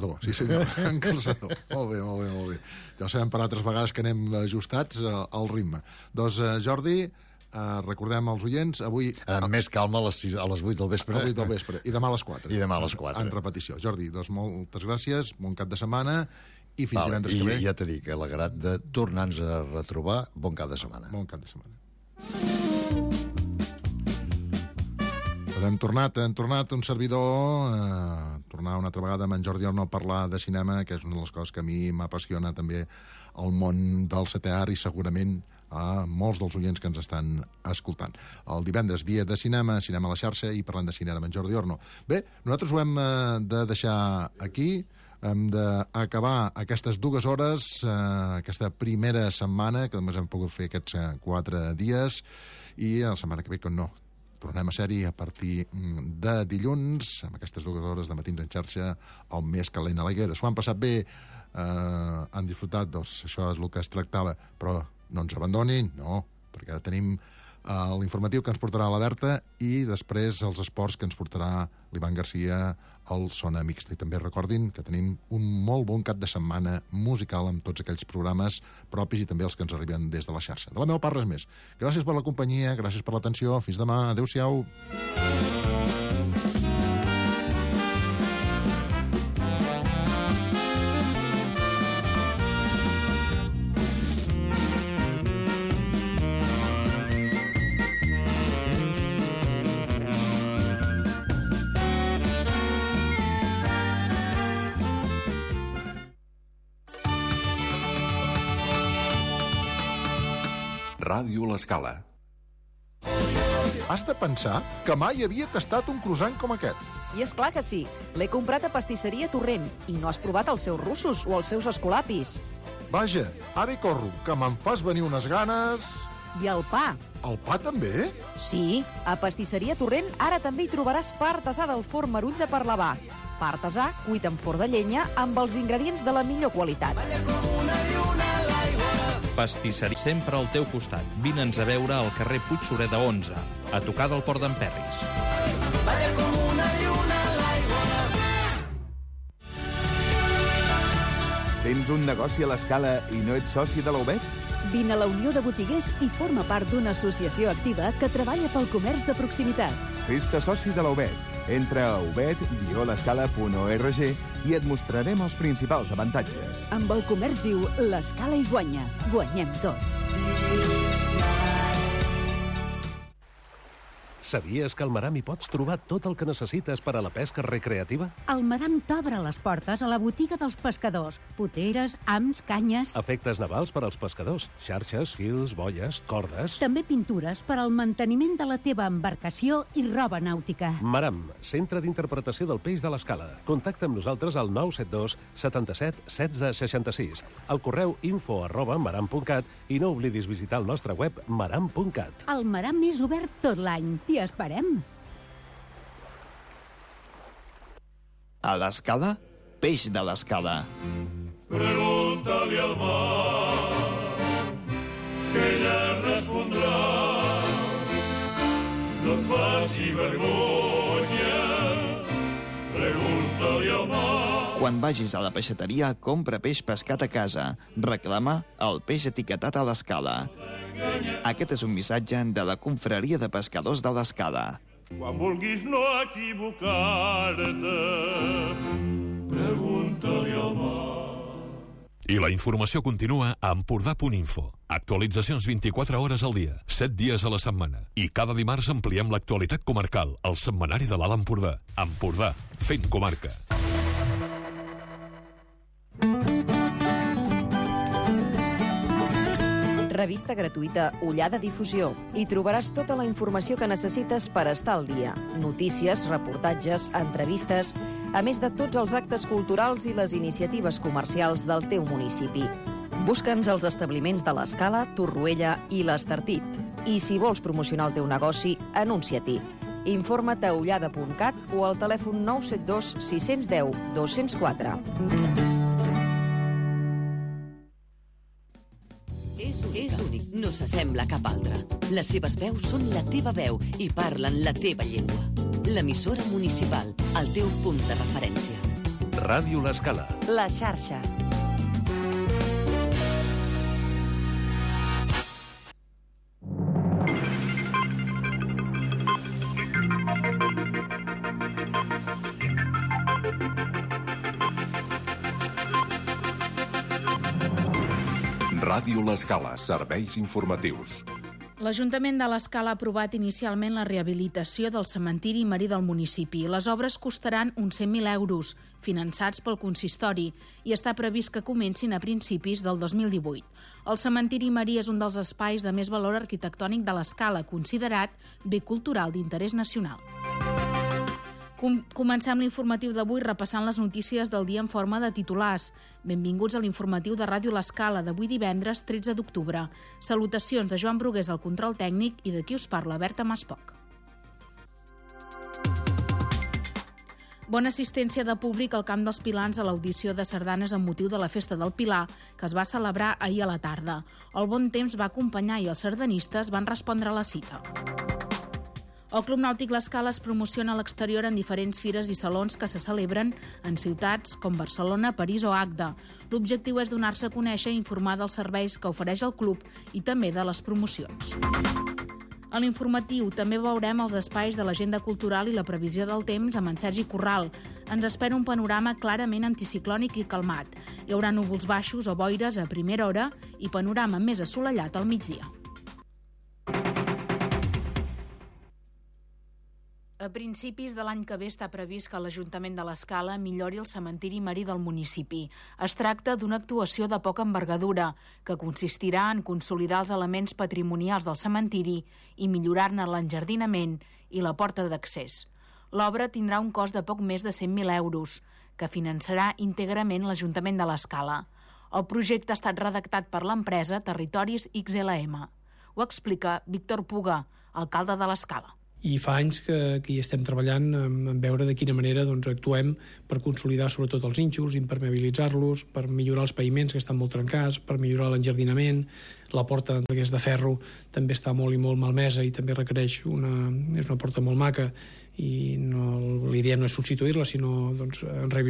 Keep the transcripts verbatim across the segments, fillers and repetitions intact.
calçador, sí senyor, en calçador. Molt bé, molt bé, molt bé. Ja ho sabem per altres vegades que anem ajustats al ritme. Doncs, Jordi, Uh, recordem als oients, avui... Amb més calma a les, sis, a les vuit del vespre. A les vuit del vespre. I demà a les quatre. I demà a les quatre. En repetició. Jordi, doncs moltes gràcies, bon cap de setmana i fins vale, divendres que ve. I ja t'he dit que alegrat de tornar-nos a retrobar. Bon cap de setmana. Bon cap de setmana. Però hem tornat, hem tornat un servidor, eh, tornar una altra vegada amb en Jordi Orno a parlar de cinema, que és una de les coses que a mi m'apassiona també el món del setè art i segurament a molts dels oients que ens estan escoltant. El divendres, dia de cinema, cinema a la xarxa, i parlant de cinema amb en Jordi Orno. Bé, nosaltres ho hem eh, de deixar aquí, hem d'acabar aquestes dues hores, eh, aquesta primera setmana, que només hem pogut fer aquests eh, quatre dies, i la setmana que ve, que no, tornem a ser-hi a partir de dilluns, amb aquestes dues hores de matins en xarxa, el més calent a l'Aiguera. S'ho han passat bé, eh, han disfrutat, doncs això és el que es tractava, però no ens abandonin, no, perquè ara tenim eh, l'informatiu que ens portarà la Berta i després els esports que ens portarà l'Ivan Garcia al Sona Mixta. I també recordin que tenim un molt bon cap de setmana musical amb tots aquells programes propis i també els que ens arriben des de la xarxa. De la meva part, res més. Gràcies per la companyia, gràcies per l'atenció, fins demà, adéu-siau. Ràdio L'Escala. Has de pensar que mai havia tastat un croissant com aquest. I és clar que sí. L'he comprat a Pastisseria Torrent i no has provat els seus russos o els seus escolapis. Vaja, ara hi corro, que me'n fas venir unes ganes... I el pa. El pa també? Sí, a Pastisseria Torrent ara també hi trobaràs pa artesà del forn Merull de Parlavà. Pa artesà cuit en forn de llenya amb els ingredients de la millor qualitat. Pastisseria sempre al teu costat. Vine'ns a veure al carrer Puigsureda onze, a tocar del Port d'Emperris. Tens un negoci a l'Escala i no ets soci de la U B E T? Vine a la Unió de Botiguers i forma part d'una associació activa que treballa pel comerç de proximitat. Fes-te soci de la U B E T. Entra a ubet guió l'escala punt org i et mostrarem els principals avantatges. Amb el comerç viu, l'Escala hi guanya. Guanyem tots. Sabies que al Maram hi pots trobar tot el que necessites per a la pesca recreativa? El Maram t'obre les portes a la botiga dels pescadors. Poteres, hams, canyes... Efectes navals per als pescadors. Xarxes, fils, boies, cordes... També pintures per al manteniment de la teva embarcació i roba nàutica. Maram, centre d'interpretació del peix de l'Escala. Contacta amb nosaltres al nou set dos setanta-set setze seixanta-sis, al correu info arroba maram punt cat i no oblidis visitar el nostre web maram punt cat. El Maram és obert tot l'any. T'hi esperem. A l'Escala, peix de l'Escala. Pregunta-li al mar, que ella respondrà. No et faci vergonya, pregunta-li al mar. Quan vagis a la peixateria, compra peix pescat a casa. Reclama el peix etiquetat a l'Escala. Aquest és un missatge de la Confraria de Pescadors de l'Escala. Quan vulguis no equivocar-te, pregunta-li al mar. I la informació continua a Empordà punt info. Actualitzacions vint-i-quatre hores al dia, set dies a la setmana. I cada dimarts ampliem l'actualitat comarcal, al setmanari de l'Alt Empordà. Empordà, fent comarca. Revista gratuïta Ullada Difusió. Hi trobaràs tota la informació que necessites per estar al dia. Notícies, reportatges, entrevistes, a més de tots els actes culturals i les iniciatives comercials del teu municipi. Busca'ns als establiments de l'Escala, Torroella i l'Estartit. I si vols promocionar el teu negoci, anuncia-t'hi. Informa't a ullada punt cat o al telèfon nou set dos sis un zero dos zero quatre. És únic, no s'assembla a cap altre. Les seves veus són la teva veu i parlen la teva llengua. L'emissora municipal, el teu punt de referència. Ràdio L'Escala. La xarxa. Ràdio L'Escala, serveis informatius. L'Ajuntament de l'Escala ha aprovat inicialment la rehabilitació del cementiri marí del municipi. Les obres costaran uns cent mil euros, finançats pel consistori, i està previst que comencin a principis del dos mil divuit. El cementiri marí és un dels espais de més valor arquitectònic de l'Escala, considerat bé cultural d'interès nacional. Com- comencem l'informatiu d'avui repassant les notícies del dia en forma de titulars. Benvinguts a l'informatiu de Ràdio L'Escala d'avui divendres tretze d'octubre. Salutacions de Joan Brugués al control tècnic i de qui us parla, Berta Maspoc. Bona assistència de públic al Camp dels Pilans a l'audició de sardanes amb motiu de la Festa del Pilar, que es va celebrar ahir a la tarda. El bon temps va acompanyar i els sardanistes van respondre a la cita. El Club Nàutic L'Escala es promociona a l'exterior en diferents fires i salons que se celebren en ciutats com Barcelona, París o Agde. L'objectiu és donar-se a conèixer i informar dels serveis que ofereix el club i també de les promocions. A l'informatiu també veurem els espais de l'agenda cultural i la previsió del temps amb en Sergi Corral. Ens espera un panorama clarament anticiclònic i calmat. Hi haurà núvols baixos o boires a primera hora i panorama més assolellat al migdia. A principis de l'any que ve està previst que l'Ajuntament de l'Escala millori el cementiri marí del municipi. Es tracta d'una actuació de poca envergadura, que consistirà en consolidar els elements patrimonials del cementiri i millorar-ne l'enjardinament i la porta d'accés. L'obra tindrà un cost de poc més de cent mil euros, que finançarà íntegrament l'Ajuntament de l'Escala. El projecte ha estat redactat per l'empresa Territoris X L M. Ho explica Víctor Puga, alcalde de l'Escala. I fa anys que, que hi estem treballant en, en veure de quina manera doncs, actuem per consolidar sobretot els nínxols, impermeabilitzar-los, per millorar els paviments que estan molt trencats, per millorar l'enjardinament. La porta que és de ferro també està molt i molt malmesa i també requereix una... és una porta molt maca i no, la idea no és substituir-la, sinó doncs,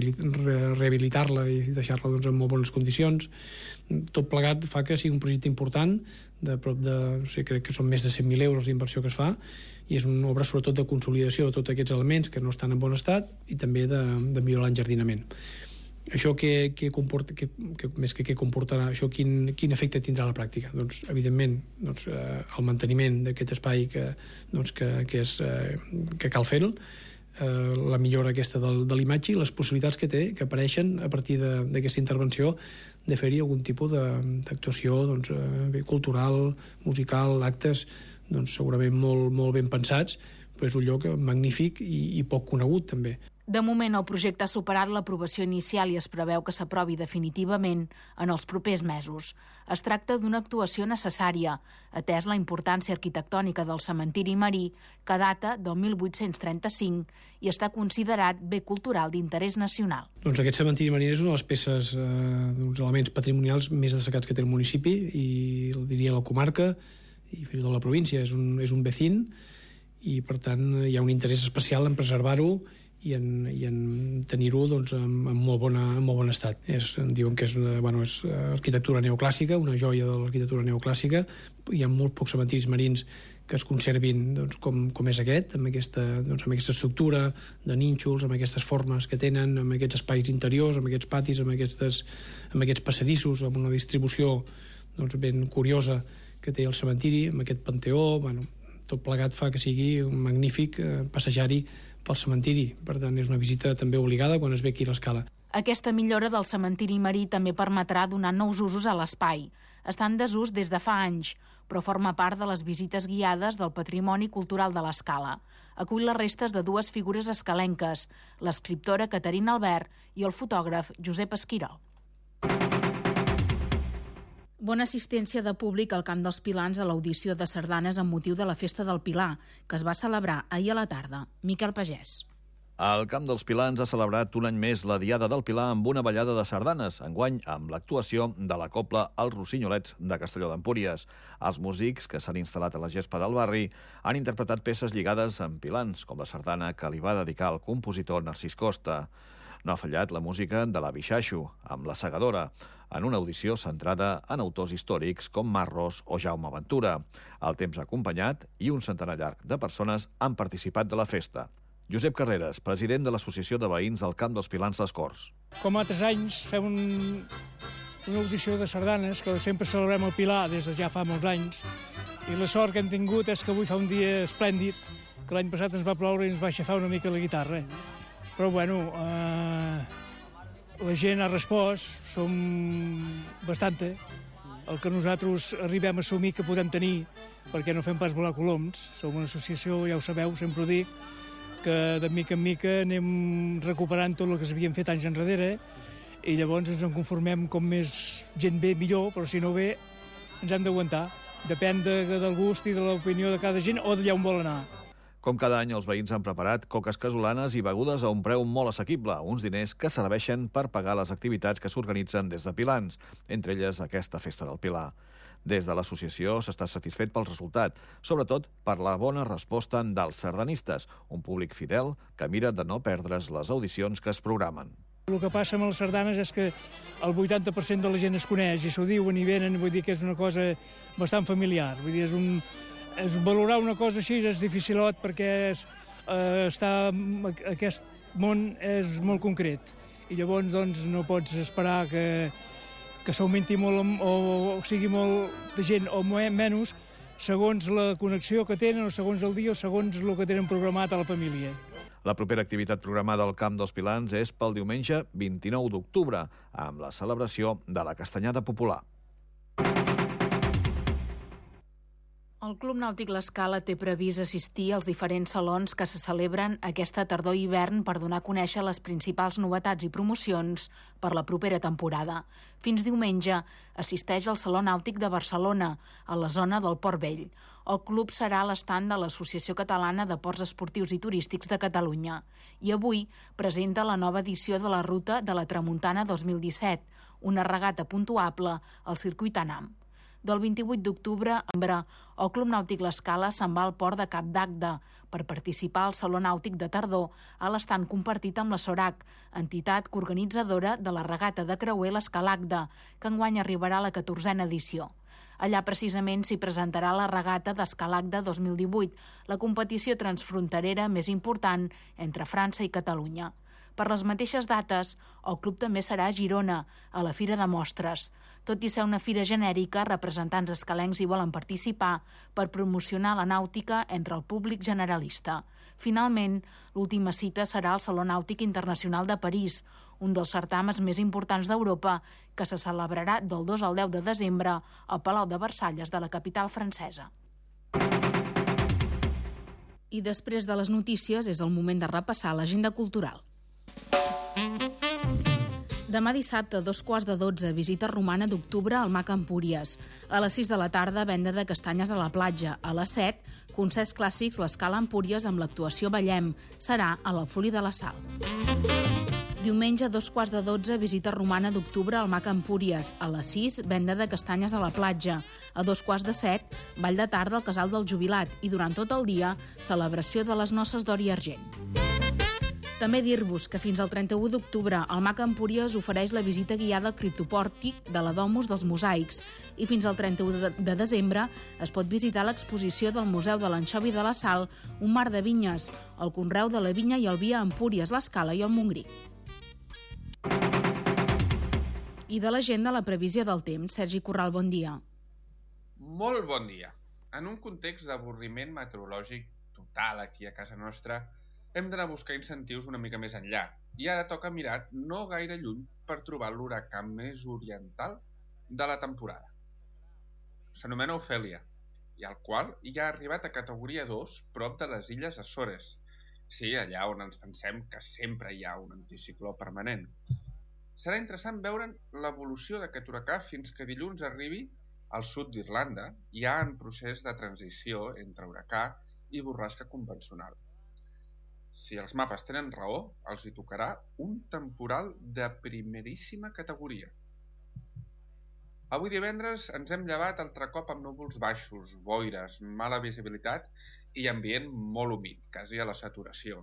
rehabilitar-la i deixar-la doncs, en molt bones condicions. Tot plegat fa que sigui un projecte important, de prop de, no sé, crec que són més de cent mil euros d'inversió que es fa, i és una obra sobretot de consolidació de tots aquests elements que no estan en bon estat i també de, de millorar l'enjardinament. Això que, que comporta, que, que, més que què comportarà, això quin, quin efecte tindrà a la pràctica? Doncs, evidentment, doncs, eh, el manteniment d'aquest espai que, doncs, que, que, és, eh, que cal fer-lo, eh, la millora aquesta de, de l'imatge i les possibilitats que té, que apareixen a partir d'aquesta intervenció de fer-hi algun tipus d'actuació doncs, eh, cultural, musical, actes doncs, segurament molt, molt ben pensats, però és un lloc magnífic i, i poc conegut també. De moment, el projecte ha superat l'aprovació inicial i es preveu que s'aprovi definitivament en els propers mesos. Es tracta d'una actuació necessària, atès la importància arquitectònica del cementiri marí, que data del mil vuit-cents trenta-cinc i està considerat bé cultural d'interès nacional. Doncs aquest cementiri marí és una de les peces, eh, uns elements patrimonials més destacats que té el municipi i el diria la comarca i fins i tot la província. És un, és un vecín i, per tant, hi ha un interès especial en preservar-ho i en, i en tenir-ho doncs, en, en, molt bona, en molt bon estat. És, diuen que és, una, bueno, és arquitectura neoclàssica, una joia de l'arquitectura neoclàssica. Hi ha molt pocs cementiris marins que es conservin doncs, com, com és aquest, amb aquesta, doncs, amb aquesta estructura de nínxols, amb aquestes formes que tenen, amb aquests espais interiors, amb aquests patis, amb, aquestes, amb aquests passadissos, amb una distribució doncs, ben curiosa que té el cementiri, amb aquest panteó. Bueno, tot plegat fa que sigui un magnífic eh, passejar-hi pel cementiri. Per tant, és una visita també obligada quan es ve aquí a l'Escala. Aquesta millora del cementiri marí també permetrà donar nous usos a l'espai. Està en desús des de fa anys, però forma part de les visites guiades del patrimoni cultural de l'Escala. Acull les restes de dues figures escalenques, l'escriptora Caterina Albert i el fotògraf Josep Esquirol. Bona assistència de públic al Camp dels Pilans a l'audició de sardanes amb motiu de la Festa del Pilar, que es va celebrar ahir a la tarda. Miquel Pagès. El Camp dels Pilans ha celebrat un any més la Diada del Pilar amb una ballada de sardanes, enguany amb l'actuació de la cobla Els Rossinolets de Castelló d'Empúries. Els músics que s'han instal·lat a la gespa del barri han interpretat peces lligades amb pilans, com la sardana que li va dedicar el compositor Narcís Costa. No ha fallat la música de la Bixaixo, amb La Segadora, en una audició centrada en autors històrics com Marros o Jaume Ventura. El temps ha acompanyat i un centenar llarg de persones han participat de la festa. Josep Carreras, president de l'Associació de Veïns del Camp dels Pilans Les Corts. Com altres anys, fem un, una audició de sardanes que sempre celebrem al Pilar des de ja fa molts anys, i la sort que hem tingut és que avui fa un dia esplèndid, que l'any passat ens va ploure i ens va aixafar una mica la guitarra. Però, bueno, eh, la gent ha respost, som bastanta, el que nosaltres arribem a assumir que podem tenir, perquè no fem pas volar coloms. Som una associació, ja ho sabeu, sempre ho dic, que de mica en mica anem recuperant tot el que s'havien fet anys enrere, i llavors ens en conformem com més gent ve millor, però si no ve ens hem d'aguantar. Depèn de, del gust i de l'opinió de cada gent o d'allà on vol anar. Com cada any, els veïns han preparat coques casolanes i begudes a un preu molt assequible, uns diners que serveixen per pagar les activitats que s'organitzen des de Pilans, entre elles aquesta Festa del Pilar. Des de l'associació s'està satisfet pel resultat, sobretot per la bona resposta dels sardanistes, un públic fidel que mira de no perdre's les audicions que es programen. El que passa amb les sardanes és que el vuitanta per cent de la gent es coneix i s'ho diuen i venen, vull dir que és una cosa bastant familiar. Vull dir, és un, és valorar una cosa així és dificilot perquè és, eh, està, aquest món és molt concret i llavors doncs, no pots esperar que, que s'augmenti molt o sigui molt de gent o menys segons la connexió que tenen o segons el dia o segons el que tenen programat a la família. La propera activitat programada al Camp dels Pilans és pel diumenge vint-i-nou d'octubre, amb la celebració de la Castanyada Popular. El Club Nàutic L'Escala té previst assistir als diferents salons que se celebren aquesta tardor i hivern per donar a conèixer les principals novetats i promocions per la propera temporada. Fins diumenge assisteix al Saló Nàutic de Barcelona, a la zona del Port Vell. El club serà a l'estand de l'Associació Catalana de Ports Esportius i Turístics de Catalunya i avui presenta la nova edició de la Ruta de la Tramuntana dos mil disset, una regata puntuable al circuit ANAM. Del vint-i-vuit d'octubre, el Club Nàutic L'Escala se'n va al port de Cap d'Agde per participar al Saló Nàutic de Tardor a l'estand compartit amb la SORAC, entitat coorganitzadora de la regata de creuer l'Escalagde, que enguany arribarà a la catorzena edició. Allà precisament s'hi presentarà la regata d'Escalagde dos mil divuit, la competició transfronterera més important entre França i Catalunya. Per les mateixes dates, el club també serà a Girona, a la Fira de Mostres. Tot i ser una fira genèrica, representants escalencs hi volen participar per promocionar la nàutica entre el públic generalista. Finalment, l'última cita serà al Saló Nàutic Internacional de París, un dels certàmens més importants d'Europa, que se celebrarà del dos al deu de desembre al Palau de Versalles de la capital francesa. I després de les notícies és el moment de repassar l'agenda cultural. Demà dissabte, a dos quarts de dotze, visita romana d'octubre al Mac Empúries. A les sis de la tarda, venda de castanyes a la platja. A les set, concerts clàssics l'Escala Empúries amb l'actuació Ballem. Serà a l'Alfuli de la Sal. Diumenge, a dos quarts de dotze, visita romana d'octubre al Mac Empúries. A les sis, venda de castanyes a la platja. A dos quarts de set, ball de tarda al Casal del Jubilat. I durant tot el dia, celebració de les noces d'or i argent. També dir-vos que fins al trenta-u d'octubre el Mac Empúries ofereix la visita guiada al criptopòrtic de la Domus dels Mosaics i fins al trenta-u de desembre es pot visitar l'exposició del Museu de l'Anxovi de la Sal, un mar de vinyes, el conreu de la vinya i el vi a Empúries, l'Escala i el Montgrí. I de l'agenda, la previsió del temps. Sergi Corral, bon dia. Molt bon dia. En un context d'avorriment meteorològic total aquí a casa nostra, hem d'anar a buscar incentius una mica més enllà. I ara toca mirar no gaire lluny per trobar l'huracà més oriental de la temporada. S'anomena Ofèlia, i el qual ja ha arribat a categoria dos prop de les illes Açores. Sí, allà on ens pensem que sempre hi ha un anticicló permanent. Serà interessant veure l'evolució d'aquest huracà fins que dilluns arribi al sud d'Irlanda, ja en procés de transició entre huracà i borrasca convencional. Si els mapes tenen raó, els hi tocarà un temporal de primeríssima categoria. Avui divendres ens hem llevat altre cop amb núvols baixos, boires, mala visibilitat i ambient molt humit, quasi a la saturació.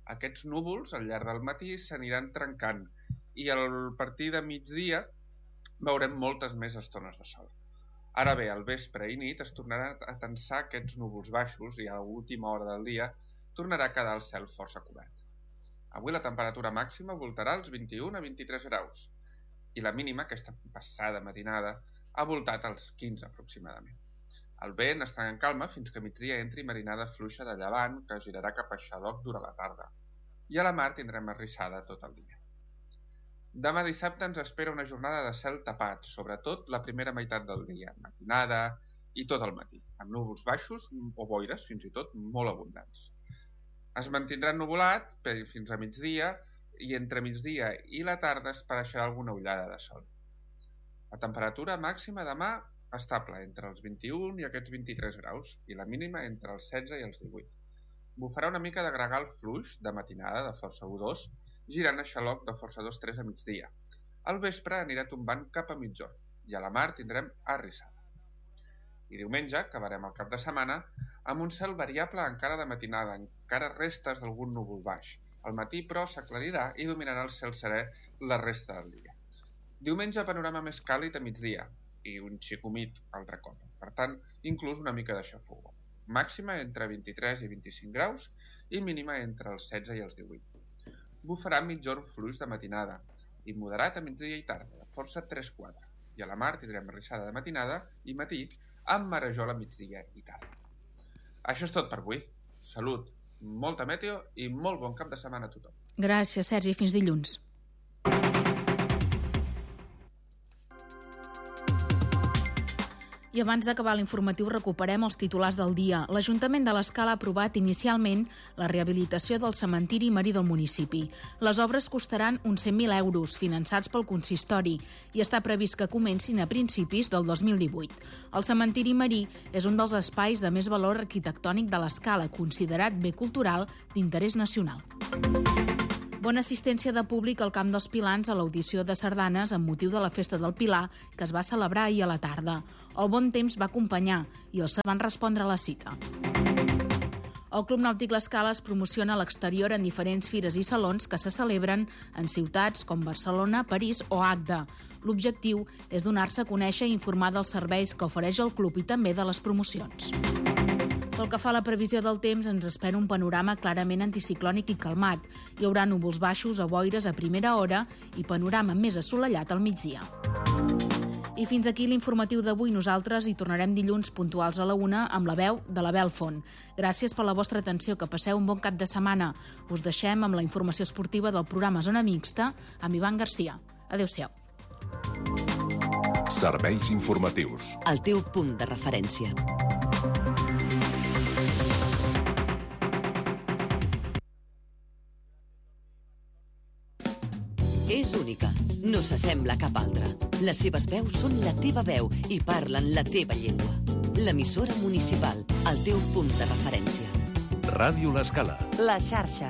Aquests núvols al llarg del matí s'aniran trencant i al partir de migdia veurem moltes més estones de sol. Ara bé, al vespre i nit es tornaran a tensar aquests núvols baixos i a l'última hora del dia tornarà a quedar el cel força cobert. Avui la temperatura màxima voltarà als vint-i-un a vint-i-tres graus i la mínima, aquesta passada matinada, ha voltat als quinze aproximadament. El vent estarà en calma fins que a migdia entri marinada fluixa de llevant que girarà cap a Xaloc durant la tarda i a la mar tindrem arrissada tot el dia. Demà dissabte ens espera una jornada de cel tapat, sobretot la primera meitat del dia, matinada i tot el matí, amb núvols baixos o boires fins i tot molt abundants. Es mantindrà ennuvolat fins a migdia i entre migdia i la tarda es pareixerà alguna ullada de sol. La temperatura màxima demà estable entre els vint-i-un i aquests vint-i-tres graus i la mínima entre els setze i els divuit. Bufarà una mica de gregal fluix de matinada de força u dos, girant a Xaloc de força dos tres a migdia. Al vespre anirà tombant cap a migjorn i a la mar tindrem arrissada. I diumenge acabarem el cap de setmana amb un cel variable encara de matinada, encara restes d'algun núvol baix. Al matí, però, s'aclarirà i dominarà el cel serè la resta del dia. Diumenge, panorama més càlid a migdia i un xic humit altre cop. Per tant, inclús una mica de xafogor. Màxima entre vint-i-tres i vint-i-cinc graus i mínima entre els setze i els divuit. Bufarà migjorn fluix de matinada i moderat a migdia i tarda, de força tres quatre. I a la mar tindrem arrissada de matinada i matí amb marejol a migdia i tarda. Això és tot per avui. Salut, molta meteo i molt bon cap de setmana a tothom. Gràcies, Sergi. Fins dilluns. I abans d'acabar l'informatiu recuperem els titulars del dia. L'Ajuntament de l'Escala ha aprovat inicialment la rehabilitació del cementiri marí del municipi. Les obres costaran uns cent mil euros, finançats pel consistori, i està previst que comencin a principis del dos mil divuit. El cementiri marí és un dels espais de més valor arquitectònic de l'Escala, considerat bé cultural d'interès nacional. Bona assistència de públic al Camp dels Pilans a l'audició de sardanes amb motiu de la Festa del Pilar, que es va celebrar ahir a la tarda. El bon temps va acompanyar i els van respondre a la cita. El Club Nàutic l'Escala es promociona a l'exterior en diferents fires i salons que se celebren en ciutats com Barcelona, París o Agde. L'objectiu és donar-se a conèixer i informar dels serveis que ofereix el club i també de les promocions. Pel que fa a la previsió del temps, ens espera un panorama clarament anticiclònic i calmat. Hi haurà núvols baixos o boires a primera hora i panorama més assolellat al migdia. I fins aquí l'informatiu d'avui. Nosaltres hi tornarem dilluns puntuals a la una amb la veu de l'Abel Font. Gràcies per la vostra atenció, que passeu un bon cap de setmana. Us deixem amb la informació esportiva del programa Zona Mixta amb Ivan Garcia. Adéu-siau. Serveis informatius. El teu punt de referència. És única, no s'assembla a cap altra. Les seves veus són la teva veu i parlen la teva llengua. L'emissora municipal, el teu punt de referència. Ràdio l'Escala. La xarxa.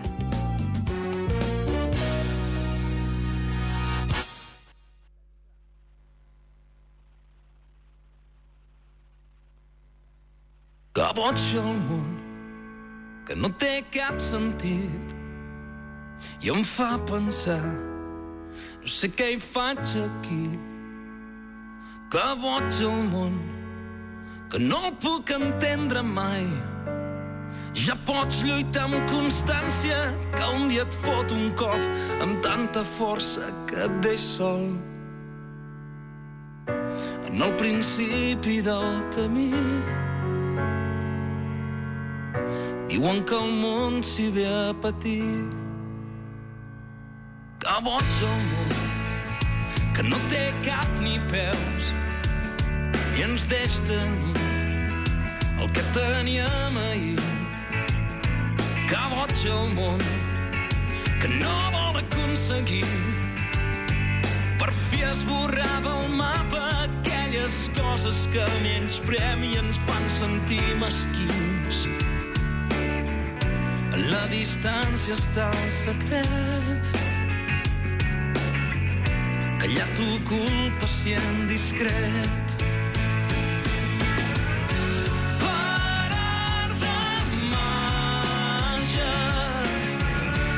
Que boig el món, que no té cap sentit i em fa pensar, no sé què hi faig aquí. Que boig el món, que no el puc entendre mai. Ja pots lluitar amb constància, que un dia et fot un cop amb tanta força que et deix sol. En el principi del camí diuen que el món s'hi ve a patir. Que boig el món, que no té cap ni peus i ens deix tenir el que teníem ahir. Que boig el món, que no vol aconseguir per fi esborrar del mapa aquelles coses que menysprem i ens fan sentir mesquins. A la distància està el secret, callat ocult, pacient, discret. Per art de màgia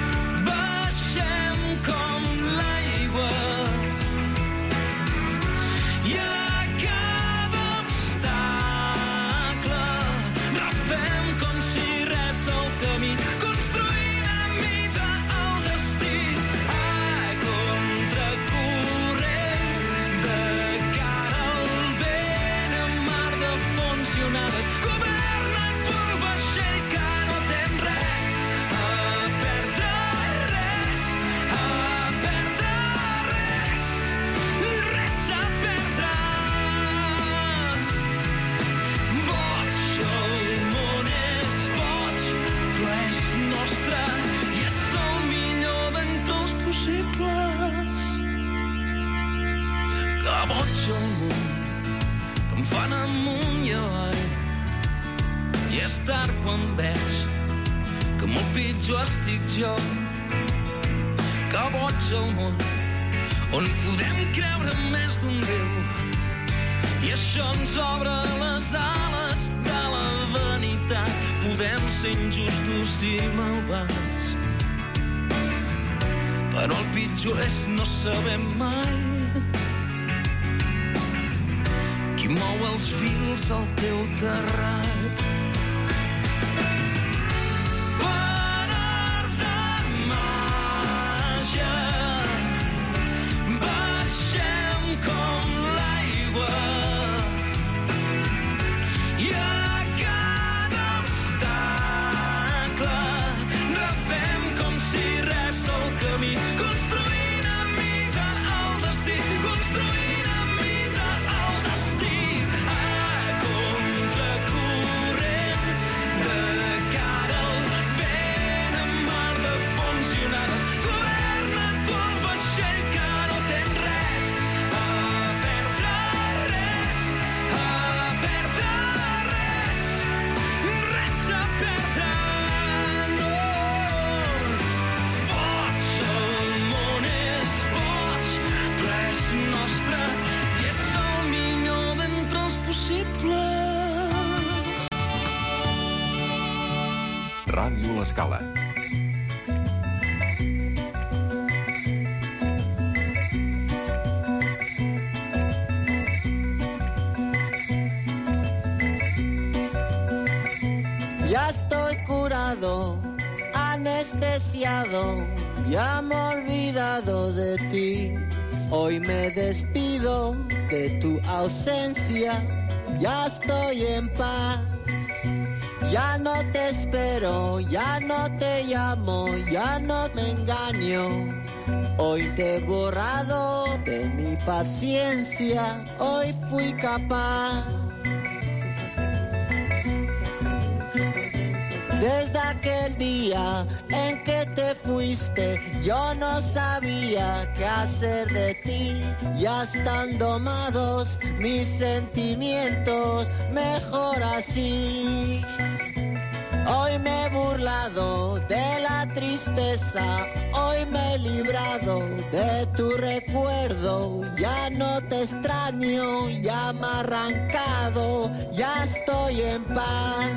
que boig el món, que em fan amunt i avall. I és tard quan veig que molt pitjor estic jo, que boig el món, on podem creure més d'un Déu. I això ens obre les ales de la vanitat. Podem ser injustos i malvats, però el pitjor és no saber mai qui mou els fils al teu terrat. Per art de màgia baixem com l'aigua i a cada obstacle refem com si res al camí, construint a mida el destí, construint a mida el destí, a contracorrent, de cara al vent en mar de fons i onades. Governa tu el vaixell que no tens res a perdre, res a perdre, res, res a perdre, no. Boig, el món és boig, però és nostre i és el millor d'entre els possibles. Ràdio L'Escala. Ya estoy curado, anestesiado, ya me he olvidado de ti. Hoy me despido de tu ausencia, ya estoy en paz. Ya no te espero, ya no te llamo, ya no me engaño. Hoy te he borrado de mi paciencia, hoy fui capaz. Desde aquel día en que te fuiste, yo no sabía qué hacer de ti. Ya están domados mis sentimientos, mejor así. Hoy me he burlado de la tristeza, hoy me he librado de tu recuerdo. Ya no te extraño, ya me he arrancado, ya estoy en paz.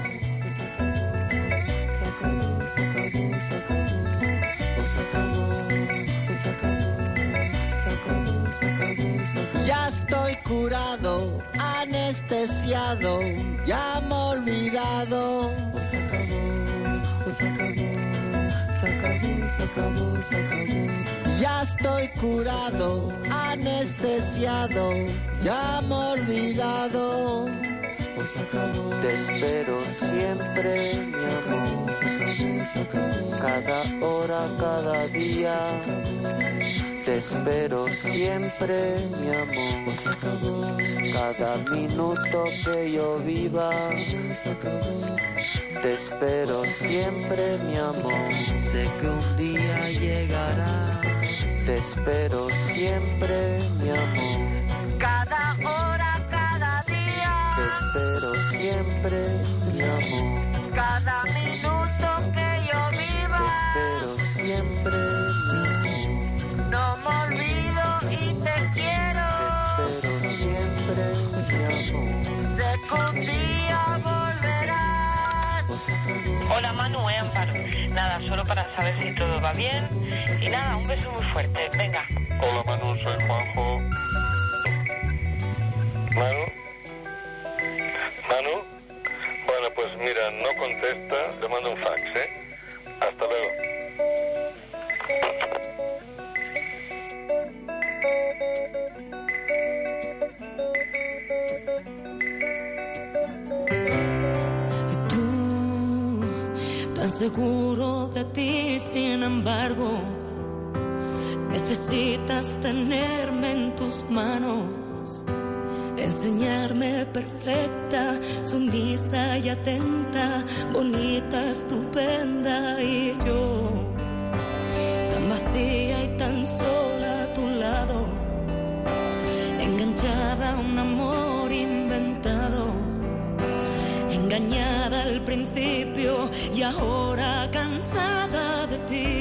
Ya estoy curado, anestesiado, ya me he olvidado. Se acabó, se acabó, se acabó, se acabó, se acabó. Ya estoy curado, anestesiado, ya me he olvidado. Te espero siempre, mi amor, cada hora, cada día. Te espero siempre, mi amor, cada minuto que yo viva. Te espero siempre, mi amor, sé que un día llegará. Te espero siempre, mi amor, cada hora, cada día. Te espero siempre, mi amor, cada minuto que yo viva. Te espero siempre, mi amor, no me olvido y te quiero. Te espero siempre, mi amor, sé que un día volverás. Hola Manu, eh, Amparo. Nada, solo para saber si todo va bien. Y nada, un beso muy fuerte. Venga. Hola Manu, soy Juanjo. Manu. Manu. Bueno, pues mira, no contesta, le mando un fax, ¿eh? Hasta luego. Tan seguro de ti, sin embargo, necesitas tenerme en tus manos, enseñarme perfecta, sumisa y atenta, bonita, estupenda, y yo tan vacía y tan sola a tu lado, en enganchada a un amor inventado, engañada al principio y ahora cansada de ti.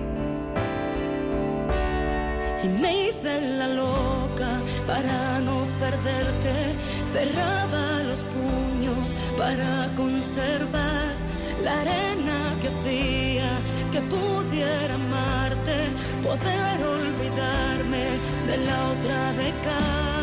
Y me hice la loca para no perderte, cerraba los puños para conservar la arena que hacía que pudiera amarte, poder olvidarme de la otra beca.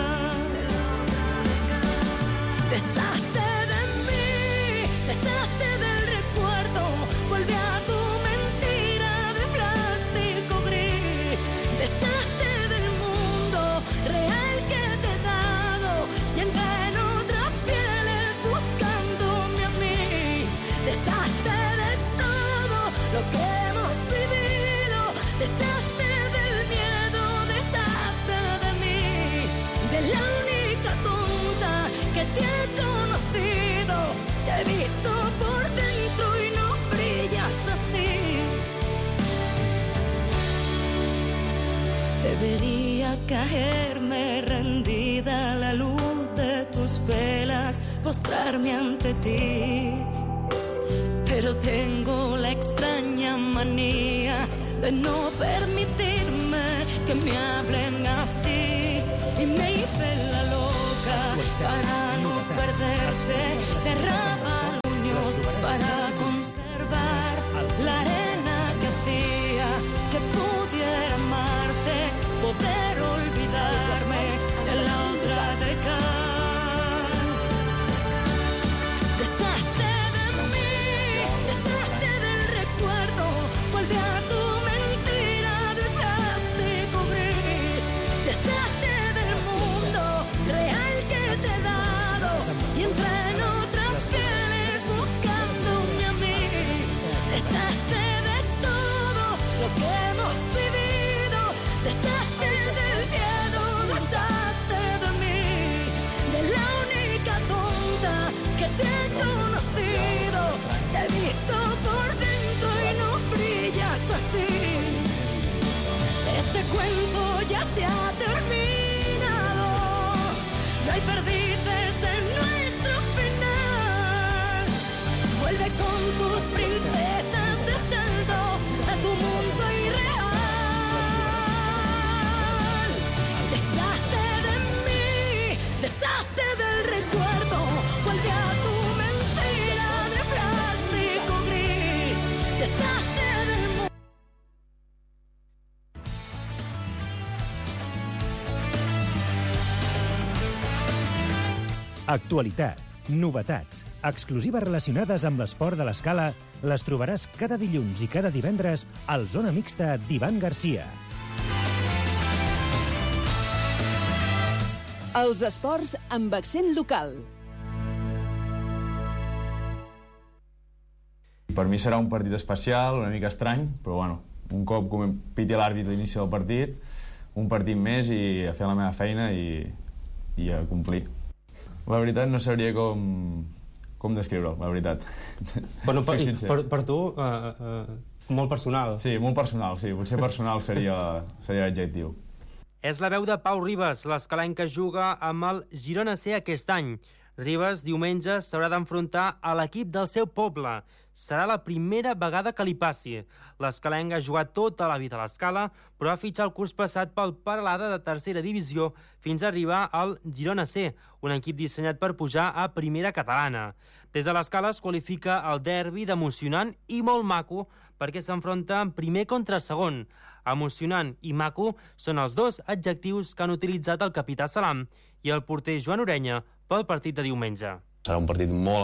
Deshazte de mí, deshazte del recuerdo, volví a tu mentira de plástico gris, deshazte del mundo real que te he dado y entré en otras pieles buscándome a mí. Deshazte de todo lo que hemos vivido, deshazte del miedo, deshazte de mí, de la única tonta que te he conocido. Te he visto por dentro y no brillas así. Debería caerme rendida a la luz de tus velas, postrarme ante ti, pero tengo la extraña manía de no permitirme que me hablen así. Y me hice la loca para no perderte, cerraba puños para conservar la arena que hacía que pudiera amarte, poder olvidarme de la otra beca. Deshazte de mí, deshazte del recuerdo, vuelve a tu mentira de plástico gris, deshazte del mundo real que te he dado y entra en otras pieles buscándome a mí. Deshazte de todo lo que hemos vivido, deshazte del miedo, deshazte de mí, de la única tonta que te he conocido. Te he visto por dentro y no brillas así. Este cuento ya se ha terminado, no hay perdices en nuestro final. Vuelve con tus princesas de saldo a tu mundo irreal. Deshazte de mí, deshazte del recuerdo, vuelve a tu mentira de plástico gris, deshazte del mundo. Actualitat, novetats, exclusives relacionades amb l'esport de l'Escala les trobaràs cada dilluns i cada divendres al Zona Mixta d'Ivan Garcia. Els esports amb accent local. Per mi serà un partit especial, una mica estrany, però bueno, un cop com piti l'àrbit a l'inici del partit, un partit més i a fer la meva feina i, i a complir. La veritat no sabria com, com descriure-ho, la veritat. Bueno, per, per, per tu, uh, uh, molt personal. Sí, molt personal, sí. Potser personal seria, seria l'adjectiu. És la veu de Pau Ribas, l'escalenc que juga amb el Girona C aquest any. Ribas diumenge s'haurà d'enfrontar a l'equip del seu poble. Serà la primera vegada que li passi. L'escalenc ha jugat tota la vida a l'Escala, però ha fitxat el curs passat pel Peralada de tercera divisió fins a arribar al Girona C, un equip dissenyat per pujar a primera catalana. Des de l'Escala es qualifica el derbi d'emocionant i molt maco perquè s'enfronta en primer contra segon. Emocionant i maco són els dos adjectius que han utilitzat el capità Salam i el porter Joan Orenya pel partit de diumenge. Serà un partit molt